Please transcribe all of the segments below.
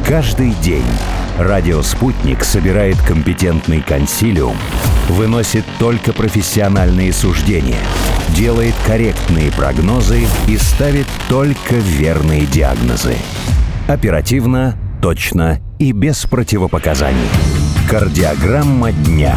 Каждый день радио «Спутник» собирает компетентный консилиум, выносит только профессиональные суждения, делает корректные прогнозы и ставит только верные диагнозы. Оперативно, точно и без противопоказаний. Кардиограмма дня.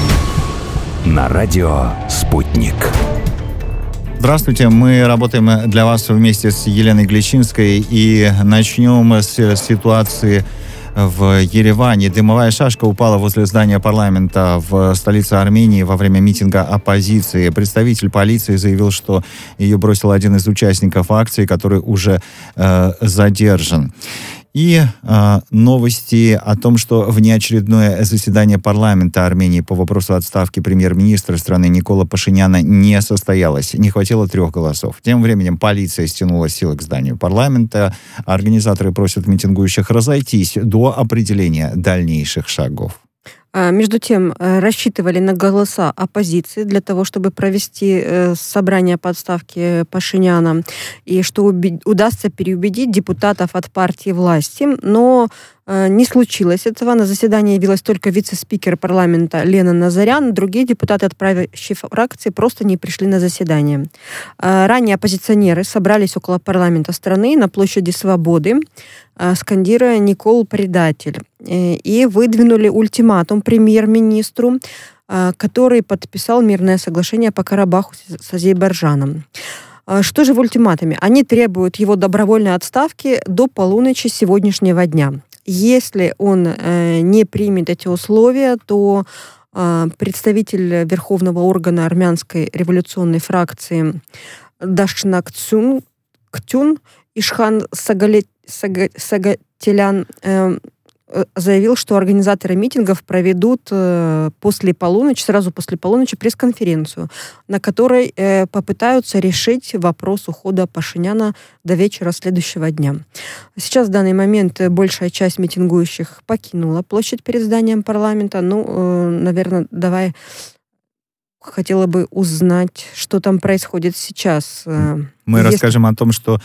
На радио «Спутник». Здравствуйте, мы работаем для вас вместе с Еленой Глещинской и начнем с ситуации в Ереване. Дымовая шашка упала возле здания парламента в столице Армении во время митинга оппозиции. Представитель полиции заявил, что ее бросил один из участников акции, который уже задержан. И новости о том, что внеочередное заседание парламента Армении по вопросу отставки премьер-министра страны Никола Пашиняна не состоялось. Не хватило 3 голосов. Тем временем полиция стянула силы к зданию парламента. Организаторы просят митингующих разойтись до определения дальнейших шагов. Между тем, рассчитывали на голоса оппозиции для того, чтобы провести собрание по отставке Пашиняна, и что удастся переубедить депутатов от партии власти, но не случилось этого. На заседание явилась только вице-спикер парламента Лена Назарян. Другие депутаты от правящей фракции просто не пришли на заседание. Ранее оппозиционеры собрались около парламента страны на площади Свободы, скандируя «Никол предатель», и выдвинули ультиматум премьер-министру, который подписал мирное соглашение по Карабаху с Азербайджаном. Что же в ультиматуме? Они требуют его добровольной отставки до полуночи сегодняшнего дня. Если он не примет эти условия, то представитель Верховного органа армянской революционной фракции Дашнактюн Ишхан Сагателян заявил, что организаторы митингов проведут сразу после полуночи пресс-конференцию, на которой попытаются решить вопрос ухода Пашиняна до вечера следующего дня. Сейчас в данный момент большая часть митингующих покинула площадь перед зданием парламента. Наверное, хотела бы узнать, что там происходит сейчас. Мы расскажем о том, что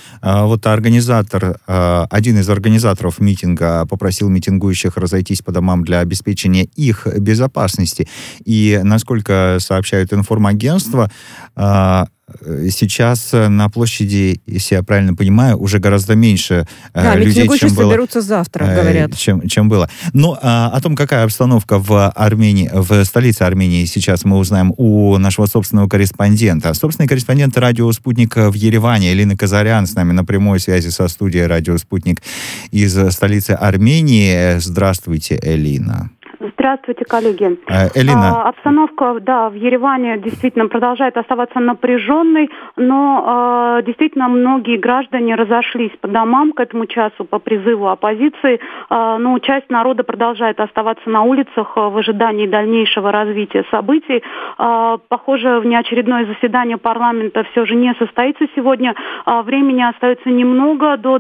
один из организаторов митинга попросил митингующих разойтись по домам для обеспечения их безопасности. И, насколько сообщают информагентства, сейчас на площади, если я правильно понимаю, уже гораздо меньше людей, чем было. Соберутся завтра, говорят. Чем было. Но о том, какая обстановка в Армении, в столице Армении сейчас, мы узнаем у нашего собственного корреспондента. Собственный корреспондент радио «Спутник» в Ереване Элина Казарян с нами на прямой связи со студией радио «Спутник» из столицы Армении. Здравствуйте, Элина. Здравствуйте, коллеги. Элина. Обстановка, в Ереване действительно продолжает оставаться напряженной, но действительно многие граждане разошлись по домам к этому часу по призыву оппозиции, но часть народа продолжает оставаться на улицах в ожидании дальнейшего развития событий. Похоже, внеочередное заседание парламента все же не состоится сегодня. Времени остается немного, до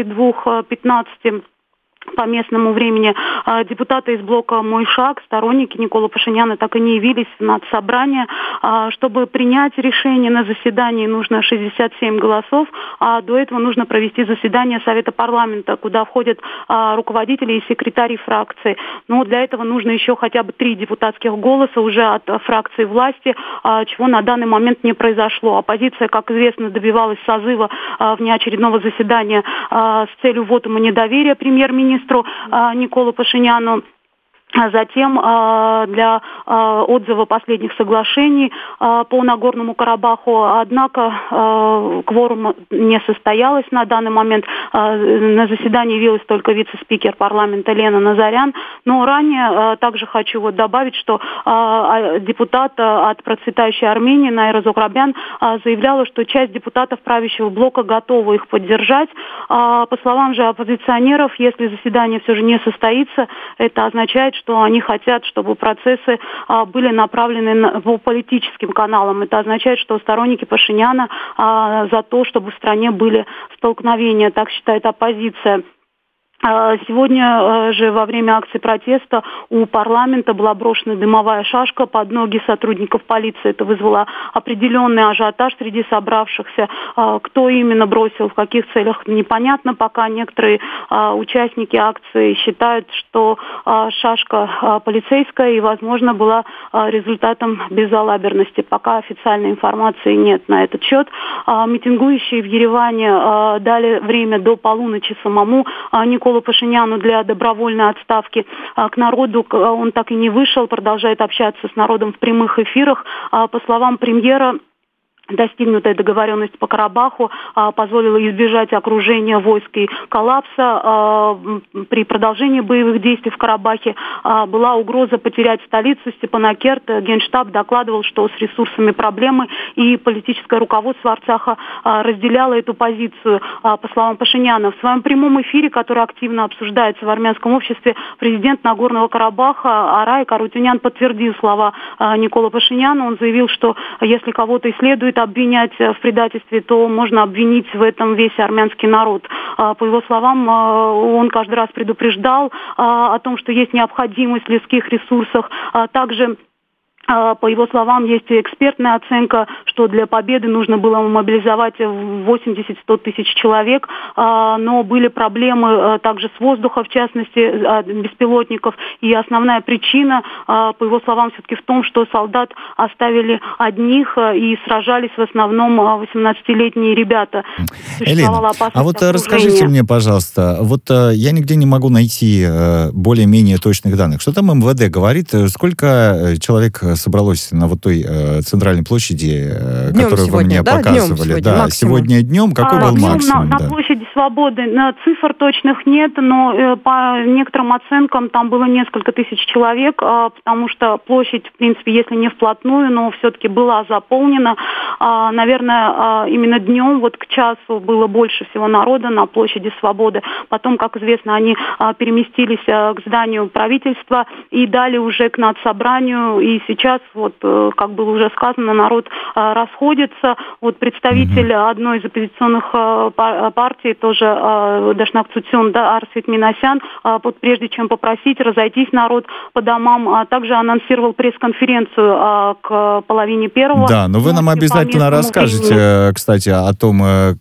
22:15 по местному времени. Депутаты из блока «Мой шаг», сторонники Никола Пашиняна, так и не явились на собрание. Чтобы принять решение на заседании, нужно 67 голосов, а до этого нужно провести заседание Совета парламента, куда входят руководители и секретари фракции. Но для этого нужно еще хотя бы 3 депутатских голоса уже от фракции власти, чего на данный момент не произошло. Оппозиция, как известно, добивалась созыва внеочередного заседания с целью вотума недоверия премьер-министру Николу Пашиняну. Затем для отзыва последних соглашений по Нагорному Карабаху. Однако кворум не состоялось на данный момент. На заседании явилась только вице-спикер парламента Лена Назарян. Но ранее также хочу добавить, что депутат от процветающей Армении Найра Зограбян заявляла, что часть депутатов правящего блока готова их поддержать. По словам же оппозиционеров, если заседание все же не состоится, это означает, что они хотят, чтобы процессы были направлены по политическим каналам. Это означает, что сторонники Пашиняна за то, чтобы в стране были столкновения, так считает оппозиция. Сегодня же во время акции протеста у парламента была брошена дымовая шашка под ноги сотрудников полиции. Это вызвало определенный ажиотаж среди собравшихся. Кто именно бросил, в каких целях, непонятно. Пока некоторые участники акции считают, что шашка полицейская и, возможно, была результатом безалаберности. Пока официальной информации нет на этот счет. Митингующие в Ереване дали время до полуночи самому Николу Пашиняну для добровольной отставки. К народу он так и не вышел, продолжает общаться с народом в прямых эфирах. По словам премьера, достигнутая договоренность по Карабаху позволила избежать окружения войск и коллапса. При продолжении боевых действий в Карабахе была угроза потерять столицу Степанакерт. Генштаб докладывал, что с ресурсами проблемы, и политическое руководство Арцаха разделяло эту позицию. По словам Пашиняна, в своем прямом эфире, который активно обсуждается в армянском обществе, президент Нагорного Карабаха Арай Карутюнян подтвердил слова Никола Пашиняна. Он заявил, что если кого-то и следует обвинять в предательстве, то можно обвинить в этом весь армянский народ. По его словам, он каждый раз предупреждал о том, что есть необходимость в людских ресурсах. Также, по его словам, есть экспертная оценка, что для победы нужно было мобилизовать 80-100 тысяч человек, но были проблемы также с воздухом, в частности, беспилотников. И основная причина, по его словам, все-таки в том, что солдат оставили одних и сражались в основном 18-летние ребята. Элина, а вот расскажите мне, пожалуйста, вот я нигде не могу найти более-менее точных данных. Что там МВД говорит? Сколько человек собралось на вот той центральной площади, которую вы мне показывали? Сегодня днем. Какой был максимум? На площади Свободы цифр точных нет, но по некоторым оценкам там было несколько тысяч человек, потому что площадь, в принципе, если не вплотную, но все-таки была заполнена. Наверное, именно днем, вот к часу, было больше всего народа на площади Свободы. Потом, как известно, они переместились к зданию правительства и далее уже к надсобранию. И сейчас, вот, как было уже сказано, народ расходится. Вот представитель одной из оппозиционных партий, тоже Дашнак Цутюн, Арсвит Минасян, вот прежде чем попросить разойтись народ по домам, также анонсировал пресс-конференцию к половине первого. Да, но вы нам обязательно расскажете, кстати, о том,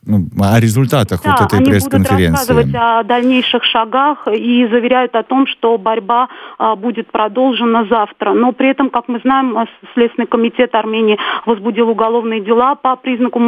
о результатах вот этой пресс-конференции. Они будут рассказывать о дальнейших шагах и заверяют о том, что борьба будет продолжена завтра. Но при этом, как мы знаем, Следственный комитет Армении возбудил уголовные дела по признаку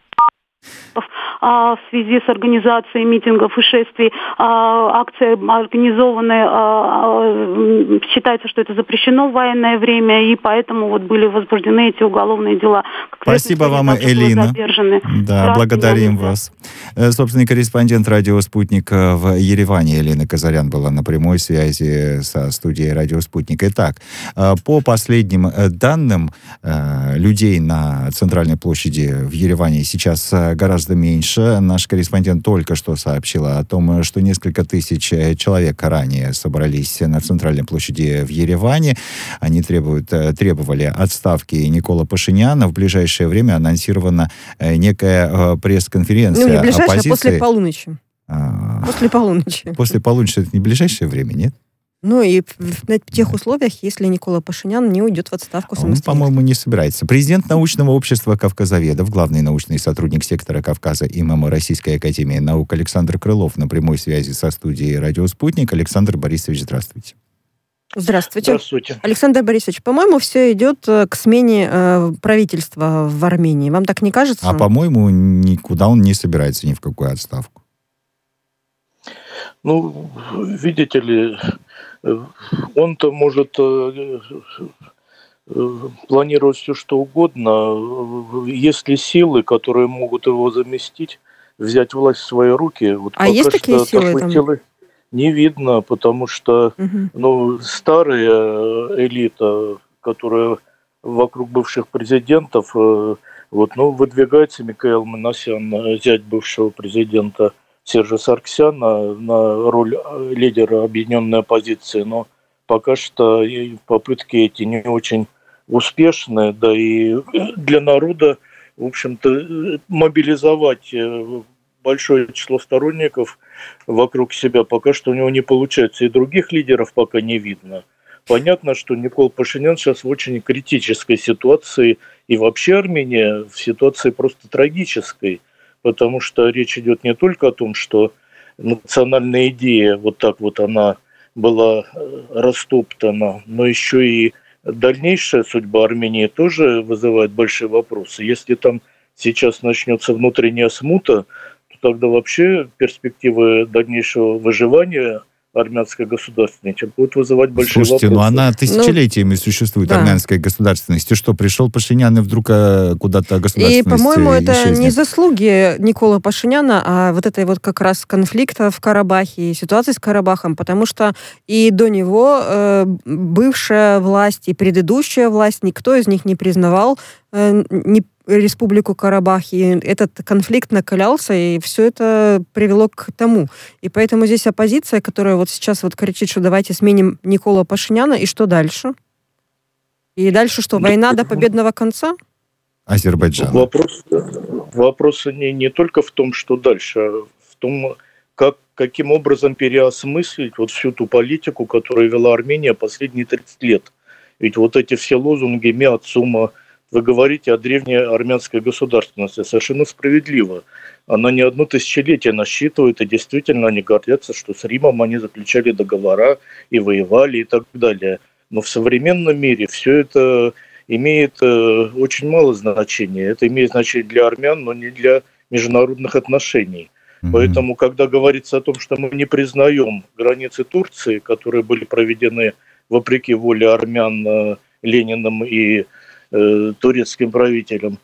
в связи с организацией митингов и шествий. Акция организованная, считается, что это запрещено в военное время, и поэтому вот были возбуждены эти уголовные дела. Спасибо вам, Элина. Да, благодарим вас. Собственный корреспондент «Радио Спутник» в Ереване Элина Казарян была на прямой связи со студией «Радио Спутник». Итак, по последним данным, людей на центральной площади в Ереване сейчас гораздо меньше. Наш корреспондент только что сообщила о том, что несколько тысяч человек ранее собрались на центральной площади в Ереване. Они требовали отставки Никола Пашиняна. В ближайшее время анонсирована некая пресс-конференция не ближайшее, оппозиции. После полуночи. После полуночи. После полуночи это не ближайшее время, нет? Ну и в тех условиях, если Никола Пашинян не уйдет в отставку самостоятельно. Он, по-моему, не собирается. Президент научного общества «Кавказоведов», главный научный сотрудник сектора Кавказа ИММ Российской академии наук Александр Крылов на прямой связи со студией «Радио Спутник». Александр Борисович, здравствуйте. Здравствуйте. Здравствуйте. Александр Борисович, по-моему, все идет к смене правительства в Армении. Вам так не кажется? А, по-моему, никуда он не собирается, ни в какую отставку. Ну, видите ли, он-то может планировать все, что угодно. Есть ли силы, которые могут его заместить, взять власть в свои руки? Вот а есть такие силы там? Силы не видно, потому что старая элита, которая вокруг бывших президентов, выдвигается Микаэл Манасян, зять бывшего президента Сержа Сарксяна, на роль лидера объединенной оппозиции, но пока что попытки эти не очень успешны, да и для народа, в общем-то, мобилизовать большое число сторонников вокруг себя. Пока что у него не получается. И других лидеров пока не видно. Понятно, что Никол Пашинян сейчас в очень критической ситуации. И вообще Армения в ситуации просто трагической. Потому что речь идет не только о том, что национальная идея вот так вот она была растоптана, но еще и дальнейшая судьба Армении тоже вызывает большие вопросы. Если там сейчас начнется внутренняя смута, то тогда вообще перспективы дальнейшего выживания армянской государственности будут вызывать большие вопросы. Слушайте, она тысячелетиями существует, да. Армянская государственность. И что, пришел Пашинян и вдруг куда-то государственность И, по-моему, это исчезнет? не заслуги Никола Пашиняна, а вот этой вот как раз конфликта в Карабахе и ситуации с Карабахом, потому что и до него бывшая власть и предыдущая власть, никто из них не признавал Республику Карабах, и этот конфликт накалялся, и все это привело к тому. И поэтому здесь оппозиция, которая вот сейчас вот кричит, что давайте сменим Никола Пашиняна, и что дальше? И дальше что, война до победного конца? Азербайджан. Вопрос не только в том, что дальше, а в том, каким образом переосмыслить вот всю ту политику, которую вела Армения последние 30 лет. Ведь вот эти все лозунги «Миат Сума», вы говорите о древней армянской государственности. Совершенно справедливо. Она не одно тысячелетие насчитывает, и действительно они гордятся, что с Римом они заключали договора и воевали и так далее. Но в современном мире все это имеет очень мало значения. Это имеет значение для армян, но не для международных отношений. Поэтому, когда говорится о том, что мы не признаем границы Турции, которые были проведены вопреки воле армян Лениным и турецким правителям.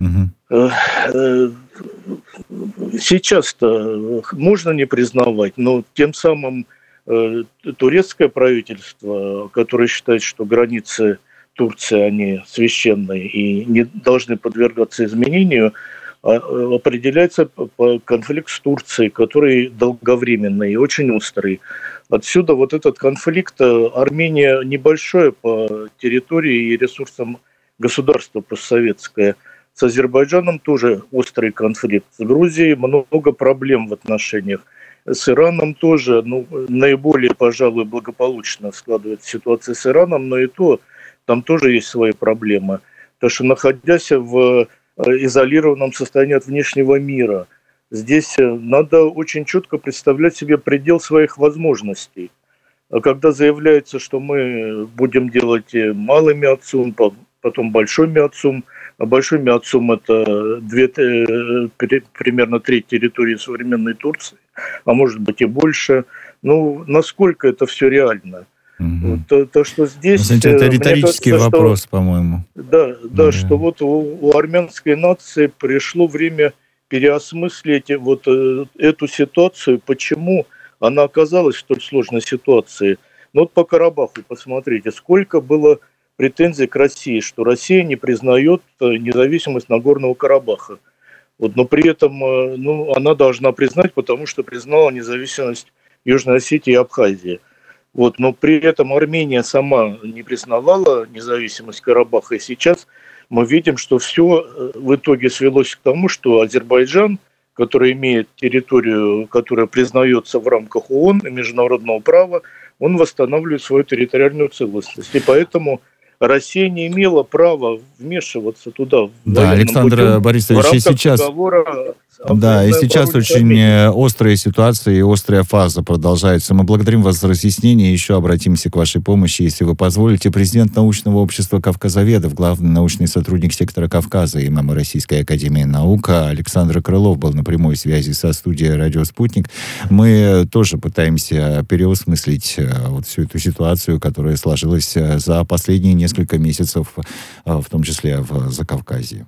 Сейчас-то можно не признавать, но тем самым турецкое правительство, которое считает, что границы Турции, они священные и не должны подвергаться изменению, определяется конфликт с Турцией, который долговременный и очень острый. Отсюда вот этот конфликт. Армения небольшое по территории и ресурсам государство постсоветское. С Азербайджаном тоже острый конфликт. С Грузией много проблем в отношениях. С Ираном тоже, наиболее, пожалуй, благополучно складывается ситуация с Ираном, но и то, там тоже есть свои проблемы. Потому что, находясь в изолированном состоянии от внешнего мира, здесь надо очень четко представлять себе предел своих возможностей. А когда заявляется, что мы будем делать малый миат-сум, потом большой миат-сум, а большой миат-сум – это примерно треть территории современной Турции, а может быть и больше. Насколько это все реально? То, что здесь... Знаете, это риторический вопрос, по-моему. Да, что вот у армянской нации пришло время переосмыслить вот эту ситуацию, почему она оказалась в столь сложной ситуации. Вот по Карабаху посмотрите, сколько было претензий к России, что Россия не признает независимость Нагорного Карабаха. Но при этом она должна признать, потому что признала независимость Южной Осетии и Абхазии. Но при этом Армения сама не признавала независимость Карабаха. И сейчас мы видим, что все в итоге свелось к тому, что Азербайджан, который имеет территорию, которая признается в рамках ООН и международного права, он восстанавливает свою территориальную целостность. И поэтому Россия не имела права вмешиваться туда. Да, Александр Борисович, и сейчас... Да, и сейчас очень острая ситуация и острая фаза продолжается. Мы благодарим вас за разъяснение. Еще обратимся к вашей помощи, если вы позволите. Президент научного общества Кавказоведов, главный научный сотрудник сектора Кавказа и имам Российской академии наук Александр Крылов был на прямой связи со студией «Радио Спутник». Мы тоже пытаемся переосмыслить вот всю эту ситуацию, которая сложилась за последние несколько месяцев, в том числе в Закавказье.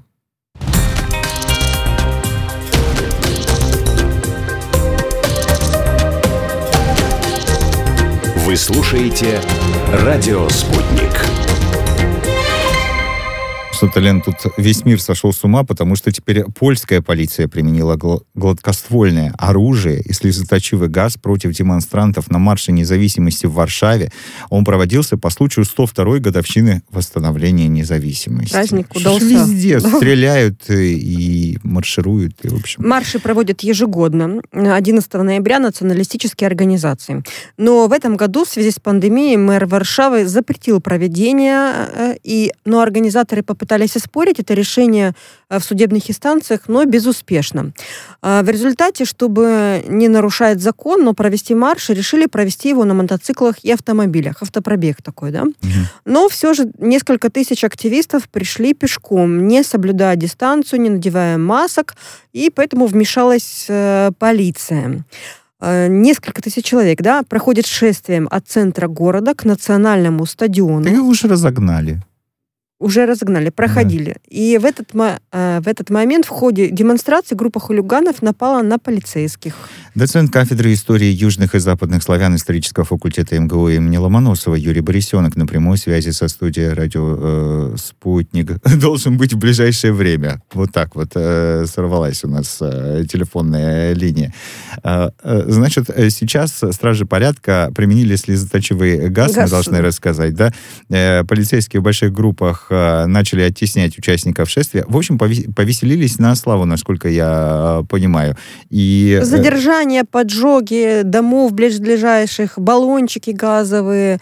Вы слушаете «Радио Спутник». Что-то, Лен, тут весь мир сошел с ума, потому что теперь польская полиция применила гладкоствольное оружие и слезоточивый газ против демонстрантов на марше независимости в Варшаве. Он проводился по случаю 102-й годовщины восстановления независимости. Праздник удался. Везде стреляют и маршируют. И, в общем... Марши проводят ежегодно, 11 ноября, националистические организации. Но в этом году в связи с пандемией мэр Варшавы запретил проведение, но организаторы попытались оспорить это решение в судебных инстанциях, но безуспешно. В результате, чтобы не нарушать закон, но провести марш, решили провести его на мотоциклах и автомобилях. Автопробег такой, да? Но все же несколько тысяч активистов пришли пешком, не соблюдая дистанцию, не надевая масок, и поэтому вмешалась полиция. Несколько тысяч человек, да, проходят шествием от центра города к национальному стадиону. Так их уже разогнали. Уже разогнали, проходили. Да. И в этот момент в ходе демонстрации группа хулиганов напала на полицейских. Доцент кафедры истории южных и западных славян исторического факультета МГУ имени Ломоносова Юрий Борисенок на прямой связи со студией радио «Спутник» должен быть в ближайшее время. Вот так вот сорвалась у нас телефонная линия. Значит, сейчас стражи порядка применили слезоточивый газ, мы должны рассказать, да? Полицейские в больших группах начали оттеснять участников шествия. В общем, повеселились на славу, насколько я понимаю. И... Задержания, поджоги домов ближайших, баллончики газовые,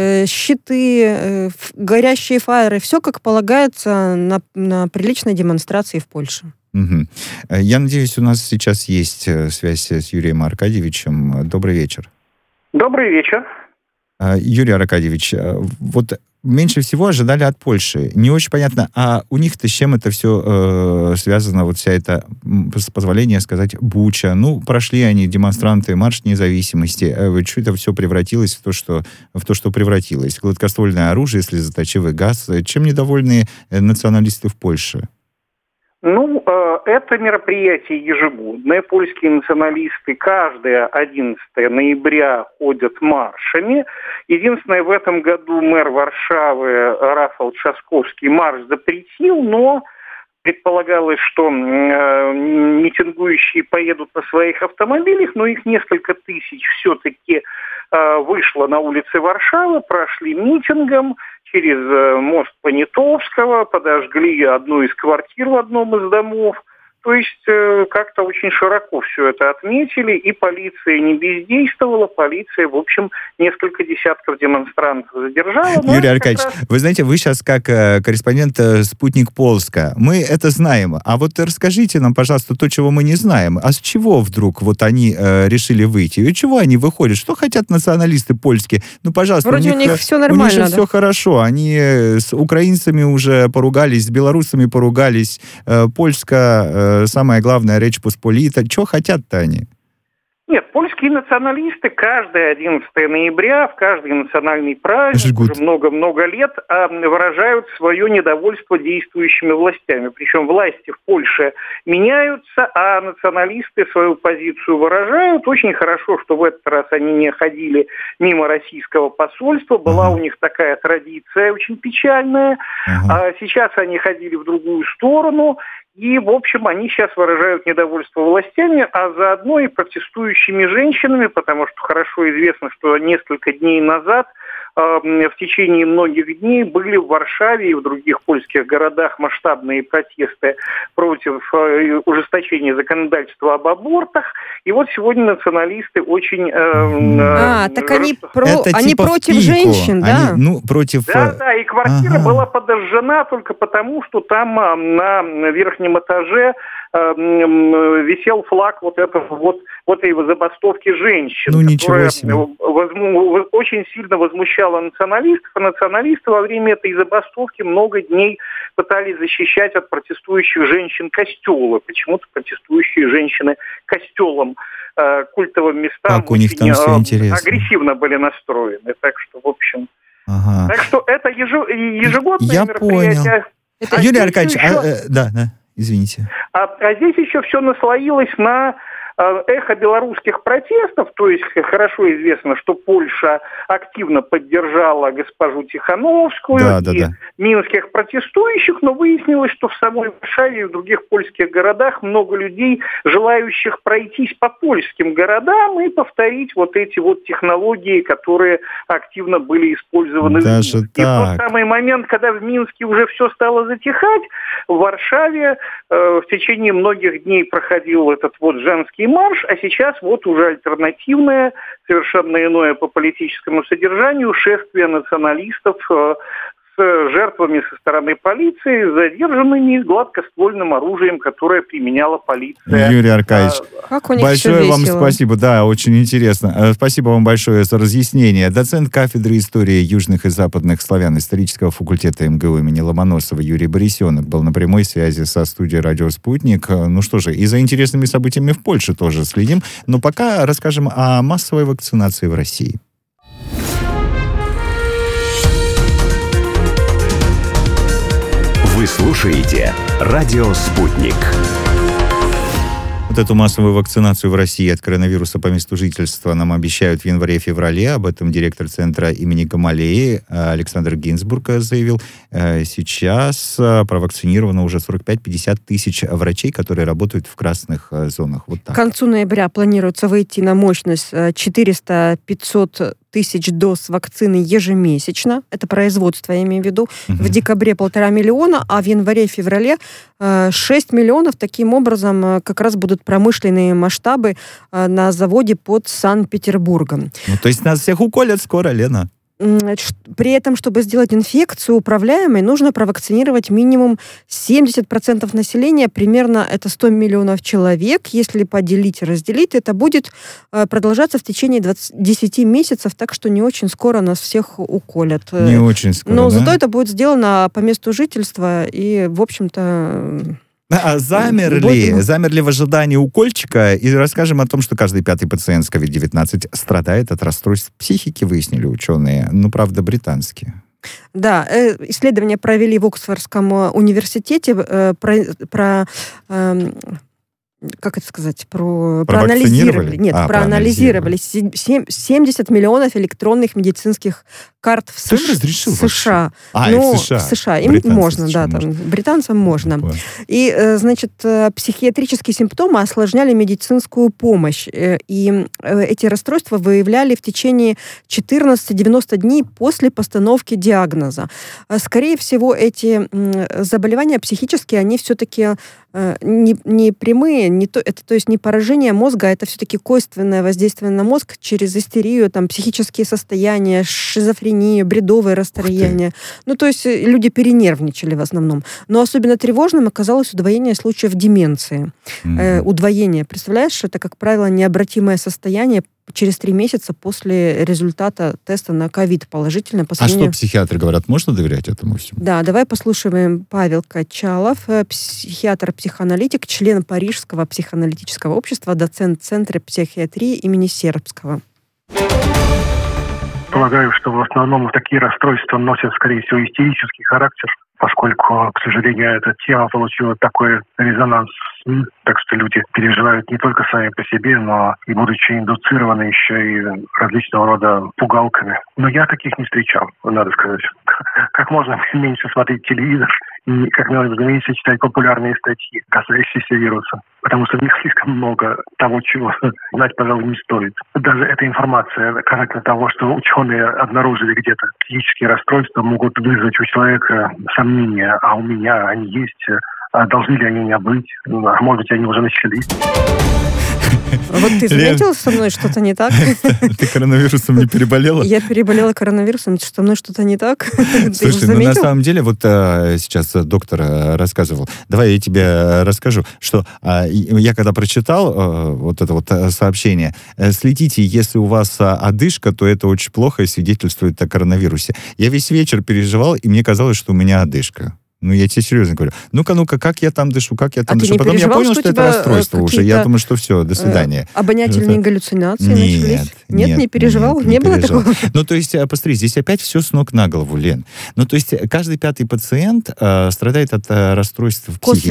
щиты, горящие фаеры. Все как полагается на приличной демонстрации в Польше. Угу. Я надеюсь, у нас сейчас есть связь с Юрием Аркадьевичем. Добрый вечер. Добрый вечер. Юрий Аркадьевич, вот меньше всего ожидали от Польши. Не очень понятно, а у них-то с чем это все связано, вот вся эта, с позволения сказать, буча. Ну, прошли они, демонстранты, марш независимости. Что это все превратилось в то, что превратилось? Гладкоствольное оружие, слезоточивый газ. Чем недовольны националисты в Польше? Ну, это мероприятие ежегодное. Польские националисты каждое 11 ноября ходят маршами. Единственное, в этом году мэр Варшавы Рафал Трzaskowski марш запретил, но предполагалось, что митингующие поедут на своих автомобилях, но их несколько тысяч все-таки вышло на улицы Варшавы, прошли митингом через мост Понятовского, подожгли одну из квартир в одном из домов. То есть как-то очень широко все это отметили, и полиция не бездействовала. Полиция, в общем, несколько десятков демонстрантов задержала. Юрий Аркадьевич, вы знаете, вы сейчас как корреспондент «Спутник Полска». Мы это знаем. А вот расскажите нам, пожалуйста, то, чего мы не знаем. А с чего вдруг вот они решили выйти? И чего они выходят? Что хотят националисты польские? Ну, пожалуйста, вроде у них все нормально. У них же все хорошо. Они с украинцами уже поругались, с белорусами поругались. Польска... самое главное, Речь Посполита. Чего хотят-то они? Нет, польские националисты каждое 11 ноября, в каждый национальный праздник, уже много-много лет, выражают свое недовольство действующими властями. Причем власти в Польше меняются, а националисты свою позицию выражают. Очень хорошо, что в этот раз они не ходили мимо российского посольства. Была у них такая традиция очень печальная. А сейчас они ходили в другую сторону. И, в общем, они сейчас выражают недовольство властями, а заодно и протестующими женщинами, потому что хорошо известно, что несколько дней назад в течение многих дней были в Варшаве и в других польских городах масштабные протесты против ужесточения законодательства об абортах. И вот сегодня националисты очень... так они против женщин, да? Они, против... Да, и квартира была подожжена только потому, что там на верхнем этаже висел флаг этой забастовки женщин, которая очень сильно возмущала националистов, а националисты во время этой забастовки много дней пытались защищать от протестующих женщин костелы. Почему-то протестующие женщины костелам, культовым местам очень агрессивно были настроены. Так что, в общем... Так что это ежегодное мероприятие. Юрий Аркадьевич, да. Извините. А здесь еще все наслоилось на эхо белорусских протестов, то есть хорошо известно, что Польша активно поддержала госпожу Тихановскую минских протестующих, но выяснилось, что в самой Варшаве и в других польских городах много людей, желающих пройтись по польским городам и повторить вот эти вот технологии, которые активно были использованы в Минске. И в тот самый момент, когда в Минске уже все стало затихать, в Варшаве в течение многих дней проходил этот вот женский марш, а сейчас вот уже альтернативное, совершенно иное по политическому содержанию, шествие националистов с жертвами со стороны полиции, задержанными гладкоствольным оружием, которое применяла полиция. Юрий Аркадьевич, большое вам спасибо. Да, очень интересно. Спасибо вам большое за разъяснение. Доцент кафедры истории южных и западных славян исторического факультета МГУ имени Ломоносова Юрий Борисенок был на прямой связи со студией «Радио Спутник». Ну что же, и за интересными событиями в Польше тоже следим. Но пока расскажем о массовой вакцинации в России. Вы слушаете «Радио Спутник». Вот эту массовую вакцинацию в России от коронавируса по месту жительства нам обещают в январе-феврале. Об этом директор центра имени Гамалеи Александр Гинзбург заявил. Сейчас провакцинировано уже 45-50 тысяч врачей, которые работают в красных зонах. Вот так. К концу ноября планируется выйти на мощность 400-500 тысяч доз вакцины ежемесячно. Это производство, я имею в виду. В декабре 1,5 миллиона, а в январе-феврале 6 миллионов. Таким образом, как раз будут промышленные масштабы на заводе под Санкт-Петербургом. Ну, то есть нас всех уколят скоро, Лена? При этом, чтобы сделать инфекцию управляемой, нужно провакцинировать минимум 70% населения, примерно это 100 миллионов человек. Если поделить и разделить, это будет продолжаться в течение 10 месяцев, так что не очень скоро нас всех уколят. Не очень скоро, но зато это будет сделано по месту жительства и, в общем-то... А замерли в ожидании укольчика, и расскажем о том, что каждый 5-й пациент с COVID-19 страдает от расстройств психики, выяснили ученые, ну, правда, британские. Да, исследования провели в Оксфордском университете проанализировали. Нет, проанализировали 70 миллионов электронных медицинских карт в США. В США. Им можно, да, там, британцам можно. И, значит, психиатрические симптомы осложняли медицинскую помощь. И эти расстройства выявляли в течение 14-90 дней после постановки диагноза. Скорее всего, эти заболевания психические, они все-таки не прямые, то есть не поражение мозга, а это все-таки косвенное воздействие на мозг через истерию, там, психические состояния, шизофрению, бредовое расстроение. Ну, то есть люди перенервничали в основном. Но особенно тревожным оказалось удвоение случаев деменции. Удвоение. Представляешь, это, как правило, необратимое состояние через 3 месяца после результата теста на ковид положительно. А что психиатры говорят? Можно доверять этому всему? Да, давай послушаем Павел Качалов, психиатр-психоаналитик, член Парижского психоаналитического общества, доцент Центра психиатрии имени Сербского. Полагаю, что в основном такие расстройства носят, скорее всего, истерический характер, поскольку, к сожалению, эта тема получила такой резонанс в СМИ, так что люди переживают не только сами по себе, но и будучи индуцированы еще и различного рода пугалками. Но я таких не встречал, надо сказать. Как можно меньше смотреть телевизор и как можно меньше читать популярные статьи, касающиеся вируса. Потому что в них слишком много того, чего знать, пожалуй, не стоит. Даже эта информация касательно того, что ученые обнаружили где-то психические расстройства, могут вызвать у человека сомнения, а у меня они есть, а должны ли они у меня быть, а может быть, они уже начались. Вот ты заметила, со мной что-то не так? Ты коронавирусом не переболела? Я переболела коронавирусом, со мной что-то не так? Слушай, ну на самом деле, вот сейчас доктор рассказывал, давай я тебе расскажу, что я когда прочитал вот это вот сообщение, следите, если у вас одышка, то это очень плохо и свидетельствует о коронавирусе. Я весь вечер переживал, и мне казалось, что у меня одышка. Ну, я тебе серьезно говорю. Ну-ка, как я там дышу, дышу. Потом я понял, что это расстройство уже. Я думаю, что все, до свидания. Обонятельные галлюцинации начались? Нет, не переживал? Не было такого? Ну, то есть, посмотри, здесь опять все с ног на голову, Лен. Ну, то есть, каждый 5-й пациент страдает от расстройств психики.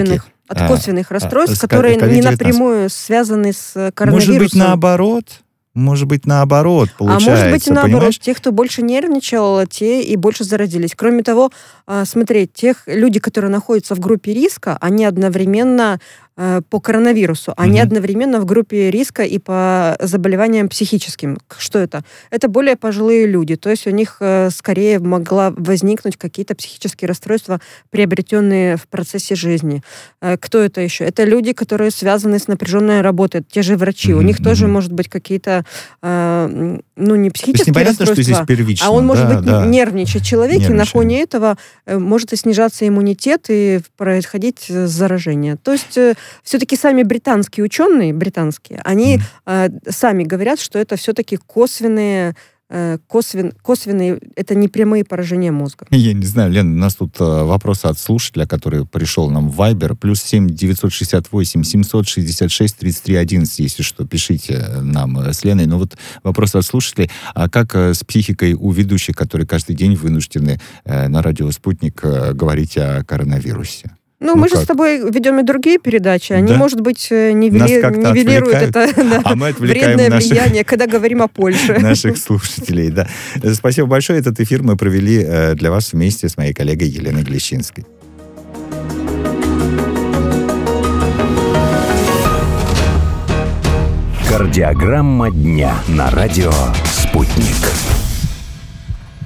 от косвенных расстройств, которые не напрямую связаны с коронавирусом. Может быть, наоборот, получается. А может быть, и наоборот. Понимаешь? Те, кто больше нервничал, те и больше заразились. Кроме того, смотри, люди, которые находятся в группе риска, они одновременно по коронавирусу, они одновременно в группе риска и по заболеваниям психическим. Что это? Это более пожилые люди, то есть у них скорее могла возникнуть какие-то психические расстройства, приобретенные в процессе жизни. Кто это еще? Это люди, которые связаны с напряженной работой, те же врачи. У них тоже может быть какие-то, не психические расстройства, что здесь первично. А он может быть нервничать человек, и на фоне этого может и снижаться иммунитет, и происходить заражение. То есть все-таки сами британские ученые, они сами говорят, что это все-таки косвенные, это не прямые поражения мозга. Я не знаю, Лена, у нас тут вопрос от слушателя, который пришел нам в Viber. +7 968 766 33 11, если что, пишите нам с Леной. Но вот вопрос от слушателей. А как с психикой у ведущих, которые каждый день вынуждены на радио «Спутник» говорить о коронавирусе? Мы же с тобой ведем и другие передачи. Они, может быть, нивелируют это вредное влияние, когда говорим о Польше. Наших слушателей, да. Спасибо большое. Этот эфир мы провели для вас вместе с моей коллегой Еленой Глещинской. Кардиограмма дня на радио «Спутник».